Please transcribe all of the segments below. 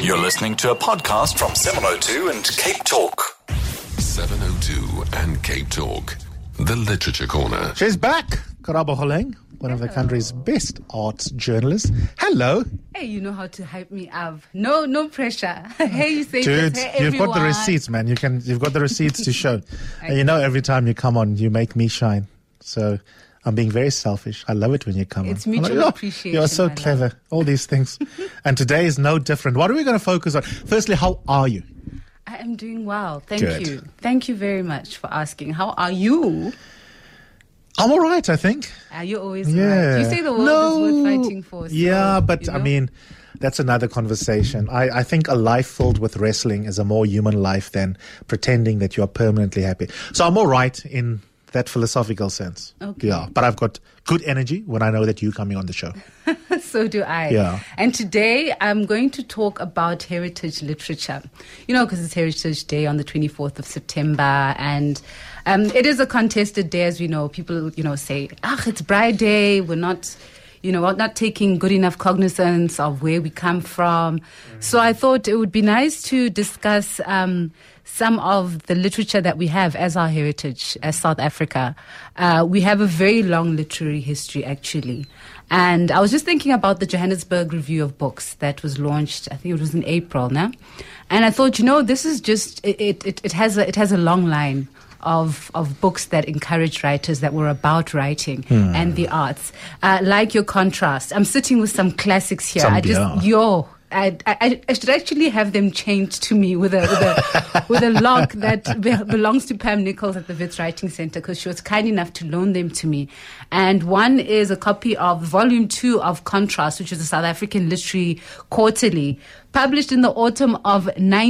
You're listening to a podcast from 702 and Cape Talk. 702 and Cape Talk. The Literature Corner. She's back. Karabo Holeng, one of the country's best arts journalists. Hello. Hey, you know how to hype me up. No pressure. Hey, you say Dude, this, hey, you've got the receipts, man. You've got the receipts to show. And you know, every time you come on, you make me shine. So I'm being very selfish. I love it when you come It's on. mutual I'm appreciation. You're so my clever. love. All these things. And today is no different. What are we going to focus on? Firstly, how are you? I am doing well. Thank Good. you. Thank you very much for asking. How are you? I'm all right, I think. Are you always Yeah. right? You say the world is worth fighting for. So, yeah, but you know? I mean, that's another conversation. I think a life filled with wrestling is a more human life than pretending that you're permanently happy. So I'm all right in that philosophical sense. Okay. Yeah, but I've got good energy when I know that you're coming on the show. So do I. Yeah. And today I'm going to talk about heritage literature. You know, because it's Heritage Day on the 24th of September. And it is a contested day, as we know. People, say, it's Bride Day. We're not taking good enough cognizance of where we come from. So I thought it would be nice to discuss some of the literature that we have as our heritage, as South Africa. We have a very long literary history, actually. And I was just thinking about the Johannesburg Review of Books that was launched, I think it was in April now. And I thought, this is just, it has a long line of books that encourage writers that were about writing and the arts. Like your contrast. I'm sitting with some classics here. I should actually have them changed to me with a log that belongs to Pam Nichols at the Wits Writing Center, because she was kind enough to loan them to me. And one is a copy of Volume 2 of Contrast, which is a South African literary quarterly, published in the autumn of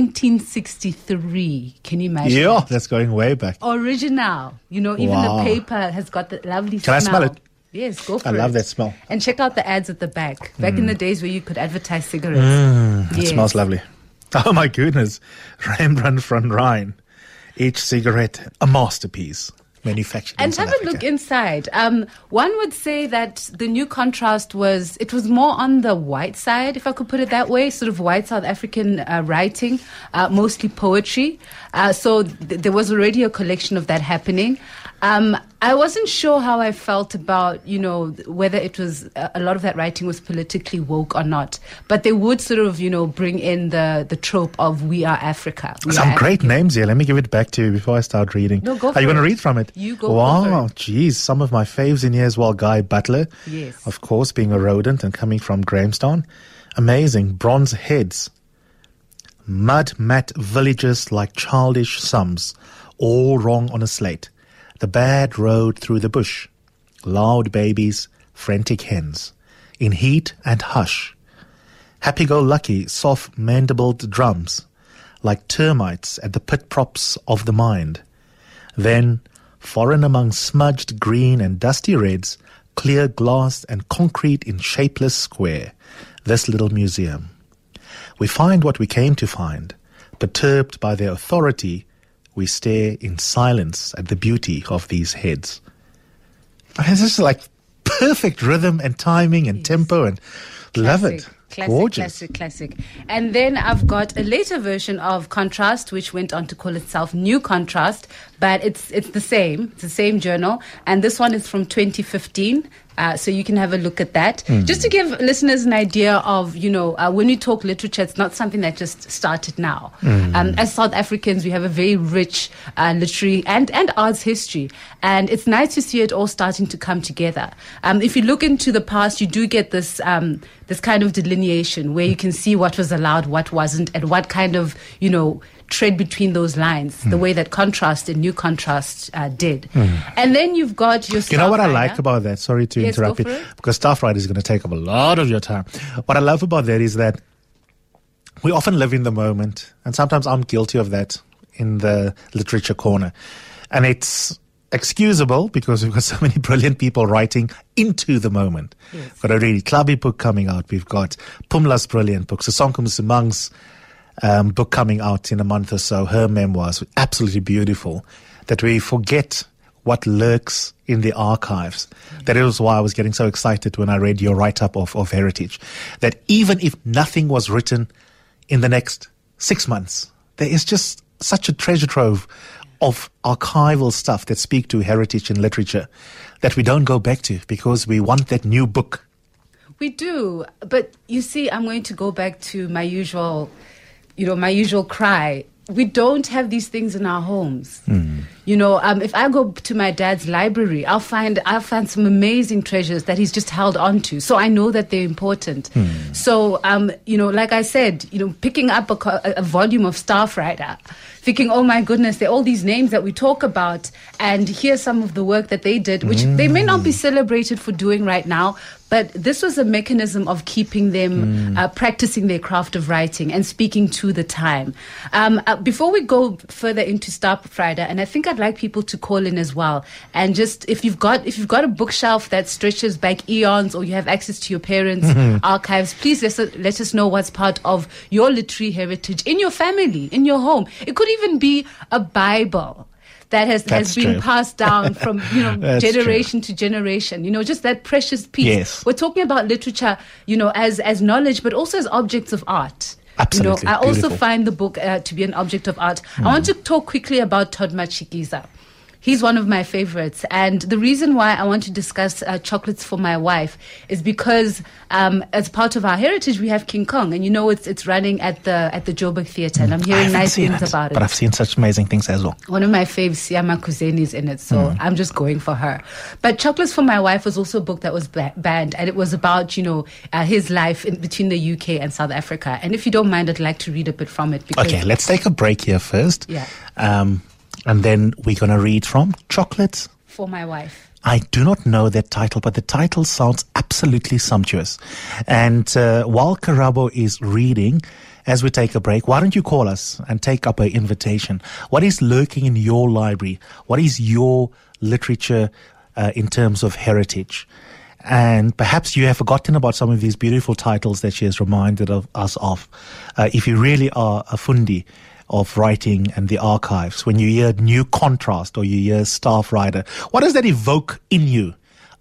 1963. Can you imagine? Yeah, that's going way back. Original. Even Wow. the paper has got the lovely Can I smell it? Yes, go for I it. love that smell. And check out the ads at the back. Back in the days where you could advertise cigarettes. It smells lovely. Oh my goodness. Rembrandt van Rijn. Each cigarette, a masterpiece. Manufactured in And South have a Africa. look inside. One would say that the new contrast was more on the white side, if I could put it that way, sort of white South African writing, mostly poetry. So there was already a collection of that happening. I wasn't sure how I felt about, whether it was a lot of that writing was politically woke or not. But they would sort of, bring in the trope of we are Africa. Some great names here. Let me give it back to you before I start reading. No, go Are for you going to it. read from it? You go Wow, for it. geez. Some of my faves in here as well. Guy Butler. Yes. Of course, being a rodent and coming from Grahamstown. Amazing. Bronze heads. Mud mat villages like childish sums. All wrong on a slate. The bad road through the bush. Loud babies, frantic hens. In heat and hush. Happy-go-lucky, soft-mandibled drums. Like termites at the pit props of the mind. Then, foreign among smudged green and dusty reds, clear glass and concrete in shapeless square, this little museum. We find what we came to find. Perturbed by their authority, we stare in silence at the beauty of these heads. It's just like perfect rhythm and timing and tempo, and love it. Gorgeous. Classic. And then I've got a later version of Contrast, which went on to call itself New Contrast, but it's the same. It's the same journal. And this one is from 2015. So you can have a look at that. Just to give listeners an idea of, when we talk literature, it's not something that just started now. As South Africans, we have a very rich literary and arts history. And it's nice to see it all starting to come together. If you look into the past, you do get this kind of delineation where you can see what was allowed, what wasn't, and what kind of, tread between those lines, the way that Contrast and New Contrast did. And then you've got your You know what I Starfighter. like about that? Sorry to Yes, interrupt go you, for it. because Starfighter is going to take up a lot of your time. What I love about that is that we often live in the moment, and sometimes I'm guilty of that in the literature corner. And it's excusable because we've got so many brilliant people writing into the moment. Yes. We've got a really clubby book coming out. We've got Pumla's brilliant book, Sisonke Msimang's book coming out in a month or so, her memoirs, absolutely beautiful, that we forget what lurks in the archives. That is why I was getting so excited when I read your write-up of Heritage, that even if nothing was written in the next 6 months. There is just such a treasure trove of archival stuff that speak to heritage and literature that we don't go back to because we want that new book. We do. But you see, I'm going to go back to my usual cry. We don't have these things in our homes. If I go to my dad's library, I'll find some amazing treasures that he's just held on to. So I know that they're important. So, like I said, picking up a volume of Staff Rider, thinking, oh my goodness, there are all these names that we talk about, and here's some of the work that they did, which they may not be celebrated for doing right now, but this was a mechanism of keeping them practicing their craft of writing and speaking to the time. Before we go further into Staff Rider, and I think I'd like people to call in as well, and just if you've got a bookshelf that stretches back eons, or you have access to your parents' archives, please let us know what's part of your literary heritage in your family, in your home. It could even be a Bible that has been passed down from generation to generation. Just that precious piece. Yes. We're talking about literature, as knowledge, but also as objects of art. Absolutely. I also Beautiful. find the book to be an object of art. I want to talk quickly about Todd Matshikiza. He's one of my favorites. And the reason why I want to discuss Chocolates for My Wife is because as part of our heritage, we have King Kong. And it's running at the Joburg Theatre. And I'm hearing nice things about it. But I've seen such amazing things as well. One of my faves, Siyama Kuzeni, is in it. So I'm just going for her. But Chocolates for My Wife was also a book that was banned. And it was about, his life between the UK and South Africa. And if you don't mind, I'd like to read a bit from it. Okay, let's take a break here first. Yeah. And then we're going to read from Chocolates For My Wife. I do not know that title, but the title sounds absolutely sumptuous. And while Karabo is reading, as we take a break, why don't you call us and take up an invitation? What is lurking in your library? What is your literature in terms of heritage? And perhaps you have forgotten about some of these beautiful titles that she has reminded us of. If you really are a fundi of writing and the archives, when you hear New Contrast or you hear Staff Rider, what does that evoke in you?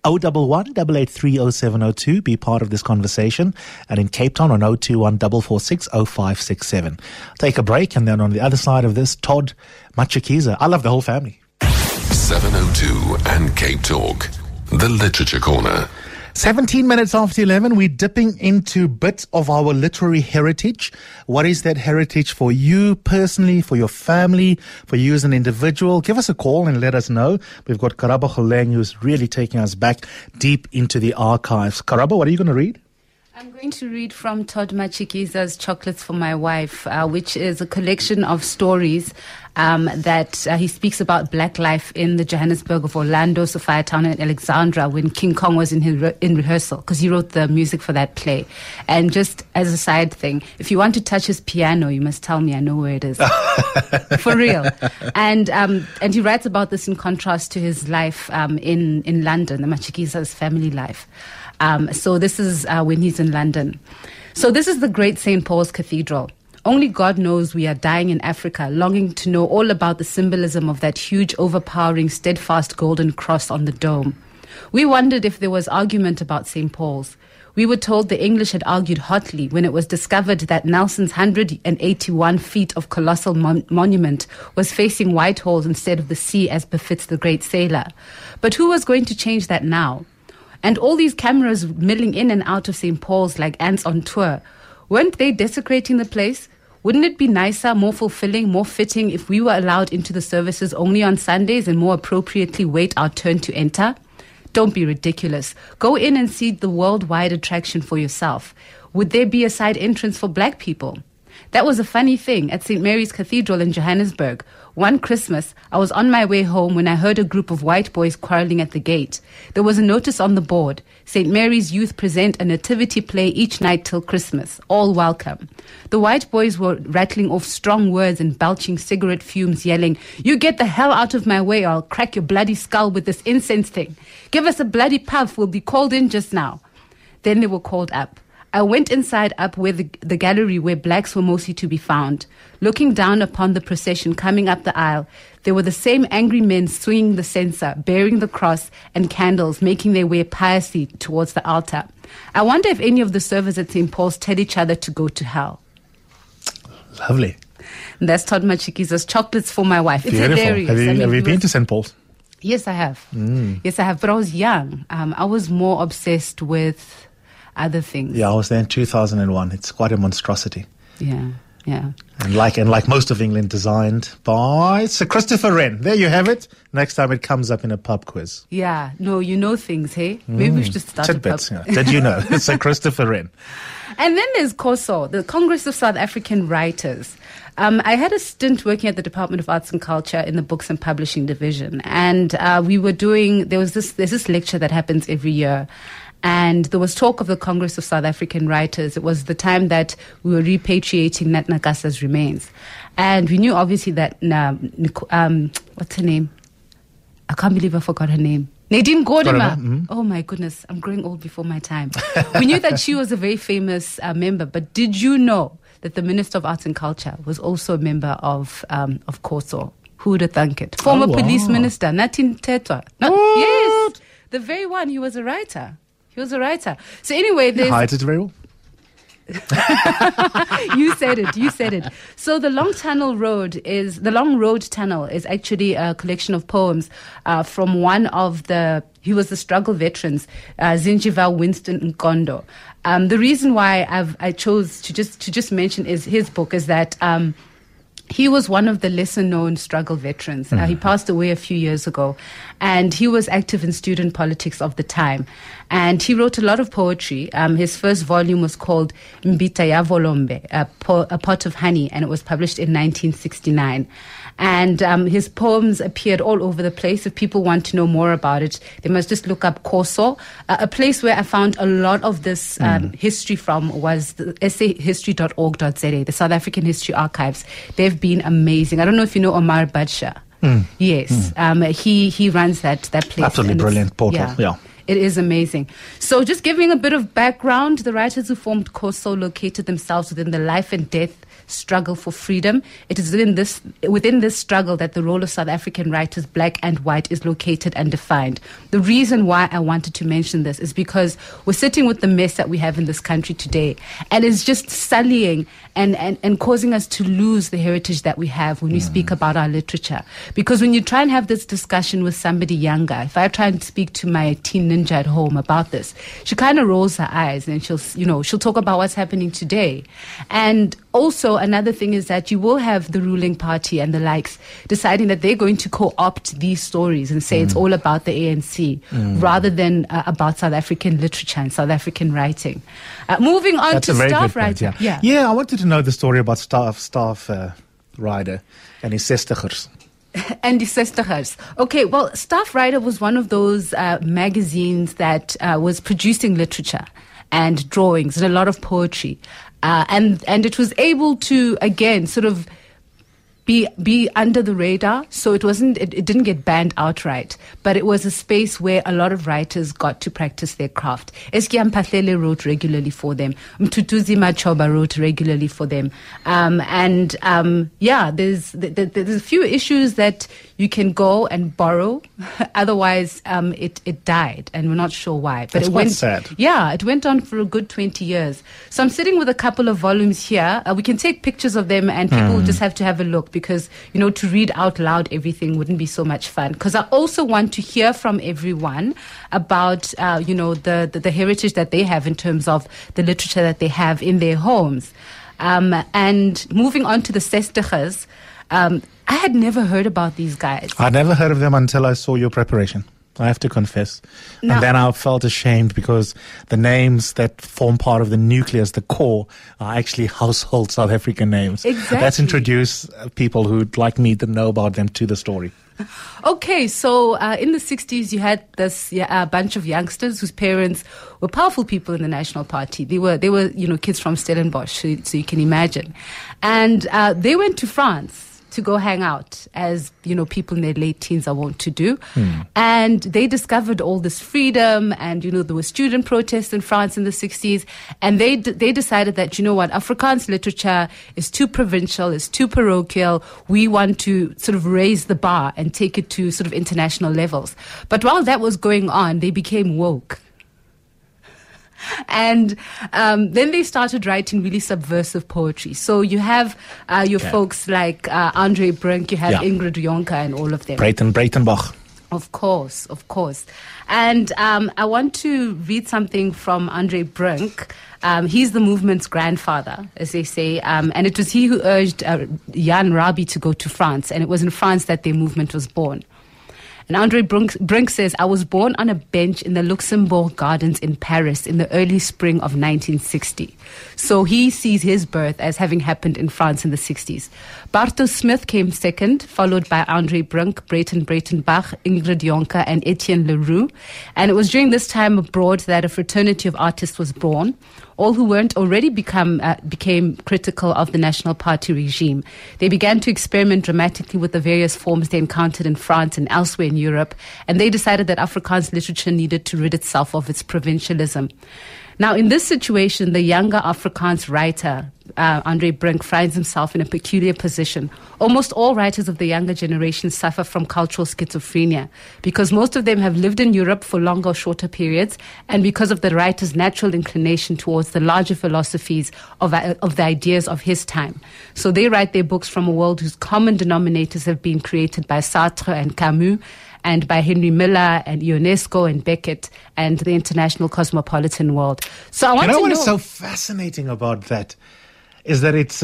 011-883-0702, be part of this conversation. And in Cape Town on 021-446-0567. Take a break, and then on the other side of this, Todd Matshikiza. I love the whole family. 702 and Cape Talk, the Literature Corner. 17 minutes after 11, we're dipping into bits of our literary heritage. What is that heritage for you personally, for your family, for you as an individual? Give us a call and let us know. We've got Karabo Kholeng, who's really taking us back deep into the archives. Karabo, what are you going to read? I'm going to read from Todd Matshikiza's Chocolates for My Wife, which is a collection of stories that he speaks about black life in the Johannesburg of Orlando, Sophiatown, and Alexandra when King Kong was in rehearsal, because he wrote the music for that play. And just as a side thing, if you want to touch his piano, you must tell me. I know where it is. For real. And he writes about this in contrast to his life in London, the Matshikiza's family life. So this is when he's in London. So this is the great St. Paul's Cathedral. Only God knows we are dying in Africa, longing to know all about the symbolism of that huge, overpowering, steadfast golden cross on the dome. We wondered if there was argument about St. Paul's. We were told the English had argued hotly when it was discovered that Nelson's 181 feet of colossal monument was facing Whitehall instead of the sea, as befits the great sailor. But who was going to change that now? And all these cameras milling in and out of St. Paul's like ants on tour, weren't they desecrating the place? Wouldn't it be nicer, more fulfilling, more fitting if we were allowed into the services only on Sundays and more appropriately wait our turn to enter? Don't be ridiculous. Go in and see the worldwide attraction for yourself. Would there be a side entrance for black people? That was a funny thing at St. Mary's Cathedral in Johannesburg. One Christmas, I was on my way home when I heard a group of white boys quarreling at the gate. There was a notice on the board. St. Mary's Youth present a nativity play each night till Christmas. All welcome. The white boys were rattling off strong words and belching cigarette fumes, yelling, "You get the hell out of my way or I'll crack your bloody skull with this incense thing. Give us a bloody puff, we'll be called in just now." Then they were called up. I went inside up where the gallery where blacks were mostly to be found. Looking down upon the procession coming up the aisle, there were the same angry men swinging the censer, bearing the cross and candles, making their way piously towards the altar. I wonder if any of the servers at St. Paul's tell each other to go to hell. Lovely. And that's Todd Machikiza's Chocolates for My Wife. It's Beautiful. hilarious. Have you been to St. Paul's? Yes, I have. Yes, I have. But I was young. I was more obsessed with other things. Yeah, I was there in 2001. It's quite a monstrosity. Yeah. And like most of England, designed by Sir Christopher Wren. There you have it. Next time it comes up in a pub quiz. Yeah. No, you know things, hey? Maybe we should just start Tidbits. a pub. Yeah. Did you know? Sir Christopher Wren. And then there's COSO, the Congress of South African Writers. I had a stint working at the Department of Arts and Culture in the Books and Publishing Division. And we were there's this lecture that happens every year. And there was talk of the Congress of South African Writers. It was the time that we were repatriating Nat Nagasa's remains. And we knew obviously that, what's her name? I can't believe I forgot her name. Nadine Gordimer. Oh my goodness, I'm growing old before my time. We knew that she was a very famous member, but did you know that the Minister of Arts and Culture was also a member of COSO? Who would have thunk it? Former police minister, Natin Tetwa. Yes, the very one. He was a writer. So anyway, You hide it very well. You said it. So the Long Road Tunnel is actually a collection of poems from one of he was the struggle veterans, Zinjival Winston Nkondo. The reason why I chose to just mention his book is that he was one of the lesser-known struggle veterans. He passed away a few years ago, and he was active in student politics of the time. And he wrote a lot of poetry. His first volume was called Mbita ya Volombe, a Pot of Honey, and it was published in 1969. And his poems appeared all over the place. If people want to know more about it, they must just look up COSO. A place where I found a lot of this history from was the sahistory.org.za, the South African History Archives. They've been amazing. I don't know if you know Omar Badsha. Yes. He runs that place. Absolutely brilliant portal. Yeah. It is amazing. So just giving a bit of background, the writers who formed COSO located themselves within the life and death struggle for freedom. It is within this struggle that the role of South African writers, black and white, is located and defined. The reason why I wanted to mention this is because we're sitting with the mess that we have in this country today, and it's just sullying and causing us to lose the heritage that we have when we speak about our literature. Because when you try and have this discussion with somebody younger, if I try and speak to my teen ninja at home about this, she kind of rolls her eyes and she'll talk about what's happening today. And also another thing is that you will have the ruling party and the likes deciding that they're going to co-opt these stories and say it's all about the ANC rather than about South African literature and South African writing. Moving on to Staff Rider. Yeah, I wanted to know the story about Staff Rider and his sestigers. And the Sestigers. Okay, well, Staff Rider was one of those magazines that was producing literature and drawings and a lot of poetry. And it was able to, again, sort of be under the radar. So it didn't get banned outright, but it was a space where a lot of writers got to practice their craft. Eskiam Pathlele wrote regularly for them. Mtutuzi Machoba wrote regularly for them. There's a few issues that you can go and borrow. Otherwise, it died, and we're not sure why. But That's quite sad. Yeah, it went on for a good 20 years. So I'm sitting with a couple of volumes here. We can take pictures of them, and people just have to have a look, because, to read out loud everything wouldn't be so much fun. Because I also want to hear from everyone about, the heritage that they have in terms of the literature that they have in their homes. And moving on to the Sestigers, I had never heard about these guys. I never heard of them until I saw your preparation, I have to confess. And then I felt ashamed because the names that form part of the nucleus, the core, are actually household South African names. Exactly. Let's introduce people who, like me, didn't know about them to the story. Okay, so in the 60s, you had this bunch of youngsters whose parents were powerful people in the National Party. They were kids from Stellenbosch, so you can imagine. And they went to France to go hang out, as people in their late teens are wont to do. And they discovered all this freedom, and there were student protests in France in the 60s, and they decided that Afrikaans literature is too provincial, is too parochial. We want to sort of raise the bar and take it to sort of international levels. But while that was going on, they became woke. And then they started writing really subversive poetry. So you have your folks like Andre Brink, you have Ingrid Jonker and all of them. Breitenbach. Of course. And I want to read something from Andre Brink. He's the movement's grandfather, as they say. And it was he who urged Jan Rabie to go to France. And it was in France that their movement was born. And Andre Brink says, I was born on a bench in the Luxembourg Gardens in Paris in the early spring of 1960. So he sees his birth as having happened in France in the 60s. Barto Smith came second, followed by Andre Brink, Breitenbach, Ingrid Jonker, and Etienne Leroux. And it was during this time abroad that a fraternity of artists was born. All who weren't already became critical of the National Party regime. They began to experiment dramatically with the various forms they encountered in France and elsewhere in Europe, and they decided that Afrikaans literature needed to rid itself of its provincialism. Now, in this situation, the younger Afrikaans writer, Andre Brink, finds himself in a peculiar position. Almost all writers of the younger generation suffer from cultural schizophrenia because most of them have lived in Europe for longer or shorter periods, and because of the writer's natural inclination towards the larger philosophies of the ideas of his time. So they write their books from a world whose common denominators have been created by Sartre and Camus, and by Henry Miller and Ionesco and Beckett and the international cosmopolitan world. So I want to know... what is so fascinating about that is that it's,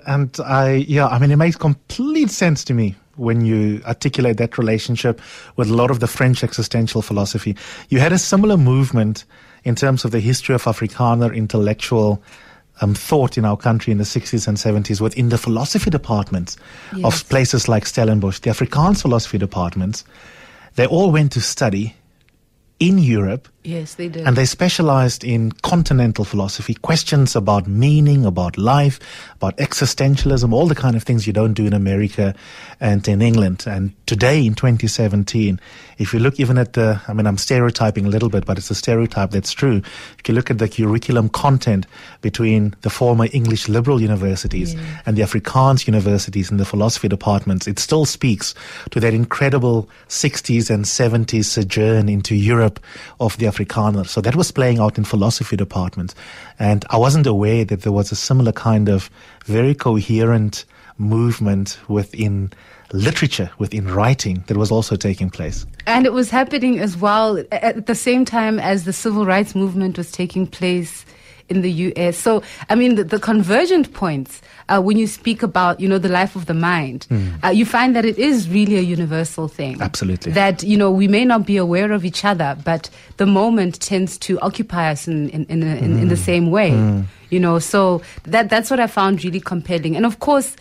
it makes complete sense to me when you articulate that relationship with a lot of the French existential philosophy. You had a similar movement in terms of the history of Afrikaner intellectual thought in our country in the 60s and 70s within the philosophy departments of places like Stellenbosch, the Afrikaans philosophy departments. They all went to study in Europe. Yes, they did. And they specialized in continental philosophy, questions about meaning, about life, about existentialism, all the kind of things you don't do in America and in England. And today in 2017, if you look even at I'm stereotyping a little bit, but it's a stereotype that's true. If you look at the curriculum content between the former English liberal universities and the Afrikaans universities and the philosophy departments, it still speaks to that incredible 60s and 70s sojourn into Europe of the Afrikaner. So that was playing out in philosophy departments. And I wasn't aware that there was a similar kind of very coherent movement within literature, within writing, that was also taking place. And it was happening as well at the same time as the civil rights movement was taking place in the US. So, the convergent points, when you speak about, the life of the mind, you find that it is really a universal thing. Absolutely. That, we may not be aware of each other, but the moment tends to occupy us in the same way. So that's what I found really compelling. And of course,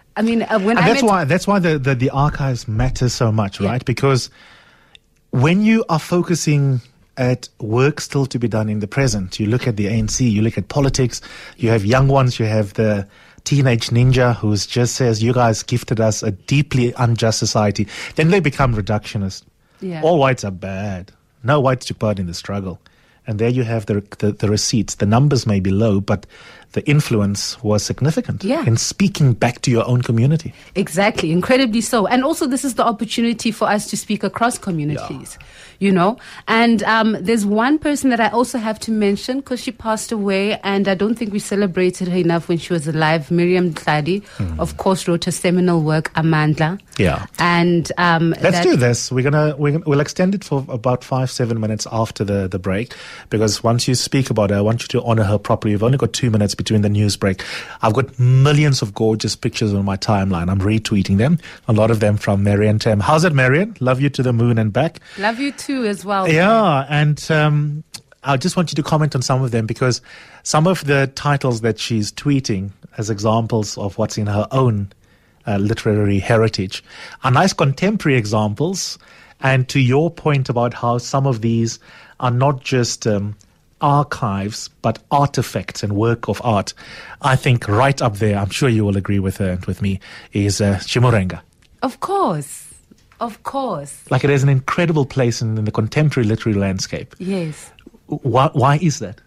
that's why the archives matter so much, right? Because when you are focusing at work still to be done in the present, you look at the ANC, you look at politics, you have young ones, you have the teenage ninja who just says, you guys gifted us a deeply unjust society. Then they become reductionist. Yeah. All whites are bad. No whites took part in the struggle. And there you have the receipts. The numbers may be low, but the influence was significant in speaking back to your own community. Exactly, incredibly so. And also this is the opportunity for us to speak across communities, And there's one person that I also have to mention because she passed away and I don't think we celebrated her enough when she was alive. Miriam Tladi, of course, wrote a seminal work, Amandla. Yeah. And let's do this. We'll extend it for about 5-7 minutes after the break, because once you speak about her, I want you to honor her properly. You've only got 2 minutes between the news break. I've got millions of gorgeous pictures on my timeline. I'm retweeting them. A lot of them from Marian Tam. How's it, Marian? Love you to the moon and back. Love you too as well. Yeah, and I just want you to comment on some of them, because some of the titles that she's tweeting as examples of what's in her own literary heritage are nice contemporary examples. And to your point about how some of these are not just archives, but artifacts and work of art, I think right up there, I'm sure you will agree with her and with me, is Chimurenga. Of course. Like, it has an incredible place in the contemporary literary landscape. Yes. Why is that?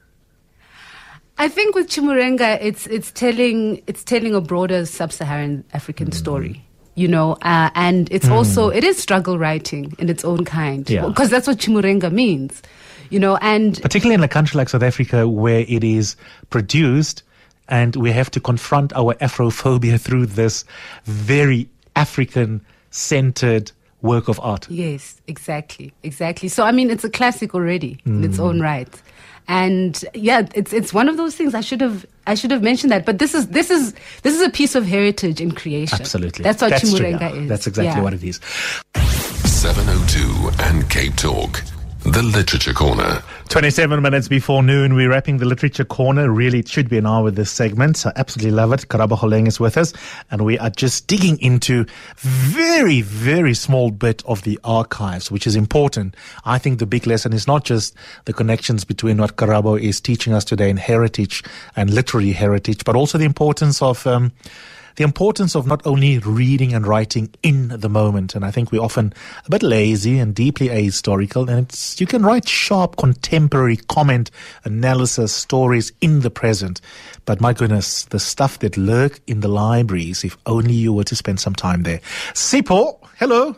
I think with Chimurenga, it's telling a broader sub-Saharan African story. And it's also, it is struggle writing in its own kind. Because that's what Chimurenga means. and particularly in a country like South Africa where it is produced and we have to confront our Afrophobia through this very African-centered work of art. Yes, exactly. So, I mean, it's a classic already in its own right. And yeah, it's one of those things I should have mentioned that. But this is a piece of heritage in creation. Absolutely. That's what true, Chimurenga is. That's exactly what it is. 702 and Cape Talk, the Literature Corner. 27 minutes before noon, we're wrapping the Literature Corner. Really, it should be an hour with this segment. So absolutely love it. Karabo Kholeng is with us, and we are just digging into very, very small bit of the archives, which is important. I think the big lesson is not just the connections between what Karabo is teaching us today in heritage and literary heritage, but also the importance of not only reading and writing in the moment. And I think we're often a bit lazy and deeply ahistorical. And you can write sharp, contemporary comment, analysis, stories in the present. But my goodness, the stuff that lurk in the libraries, if only you were to spend some time there. Sipho, hello.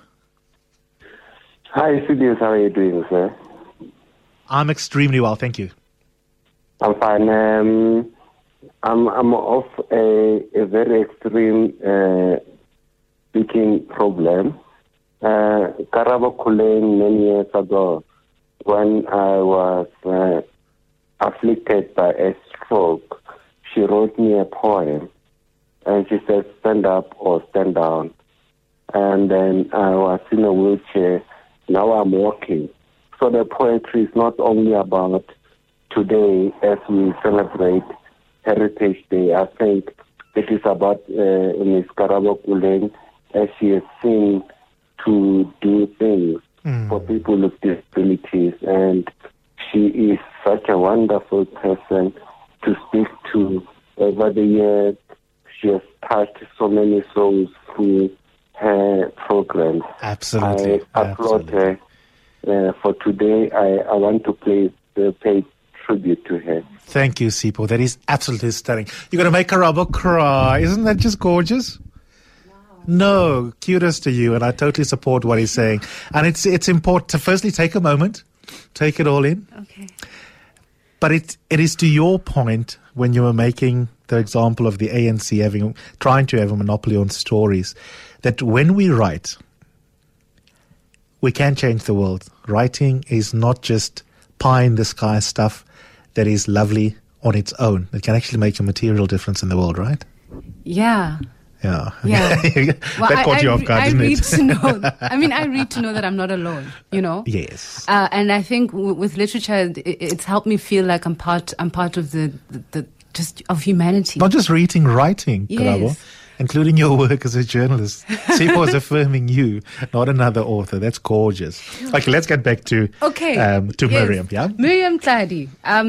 Hi, Sidious. How are you doing, sir? I'm extremely well, thank you. I'm fine. I'm of a very extreme speaking problem. Karabo Kholeng, many years ago, when I was afflicted by a stroke, she wrote me a poem, and she said, "Stand up or stand down." And then I was in a wheelchair. Now I'm walking. So the poetry is not only about today as we celebrate Heritage Day. I think it is about Ms. Karabo Kholeng as she has seen to do things for people with disabilities, and she is such a wonderful person to speak to. Over the years, she has touched so many souls through her programs. Absolutely. I applaud her. For today, I want to pay tribute to her. Thank you, Sipho. That is absolutely stunning. You're going to make Karabo cry. Isn't that just gorgeous? No, kudos to you, and I totally support what he's saying. And it's important to firstly take a moment, take it all in. Okay. But it is to your point when you were making the example of the ANC trying to have a monopoly on stories, that when we write, we can change the world. Writing is not just pie in the sky stuff that is lovely on its own. It can actually make a material difference in the world, right? Yeah. Yeah. Well, that caught you off guard, didn't it? I read to know that I'm not alone, Yes. And I think with literature, it's helped me feel like I'm part of the just of humanity. Not just reading, writing, Karabo. Yes. Including your work as a journalist. Sipho is affirming you, not another author. That's gorgeous. Okay, let's get back to Miriam. Yeah, Miriam Tladi.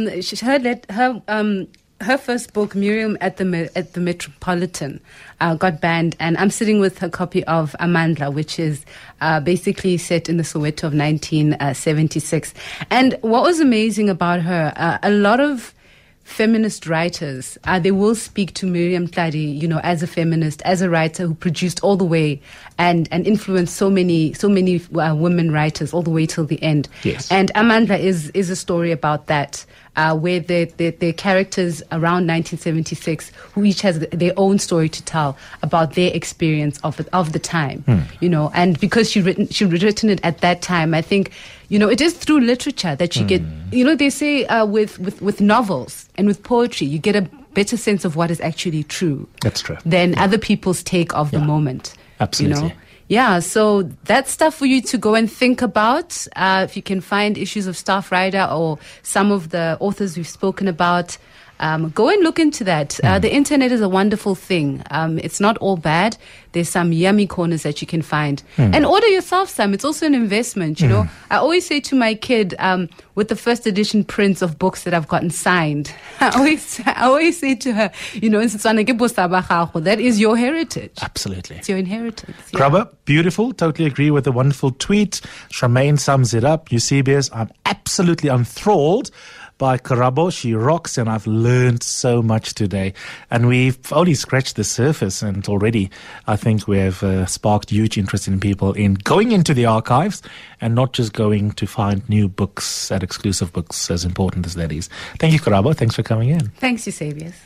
Her first book, Miriam at the Metropolitan, got banned, and I'm sitting with her copy of Amandla, which is basically set in the Soweto of 1976. And what was amazing about her, a lot of feminist writers, they will speak to Miriam Tladi, as a feminist, as a writer who produced all the way and influenced so many women writers all the way till the end. Yes. And Amandla is a story about that, where the characters around 1976 who each has their own story to tell about their experience of the time, and because she'd written it at that time, I think, it is through literature that you get, they say with novels and with poetry, you get a better sense of what is actually true. That's true. Than other people's take of the moment. Absolutely. Yeah, so that's stuff for you to go and think about. If you can find issues of Staff Rider or some of the authors we've spoken about, go and look into that. The internet is a wonderful thing. It's not all bad. There's some yummy corners that you can find. And order yourself some. It's also an investment, I always say to my kid, with the first edition prints of books that I've gotten signed, I always say to her, that is your heritage. Absolutely. It's your inheritance. Yeah. Grubber, beautiful. Totally agree with the wonderful tweet. Charmaine sums it up. Eusebius, I'm absolutely enthralled by Karabo. She rocks, and I've learned so much today. And we've only scratched the surface, and already I think we have sparked huge interest in people in going into the archives and not just going to find new books at Exclusive Books, as important as that is. Thank you, Karabo. Thanks for coming in. Thanks, Eusebius.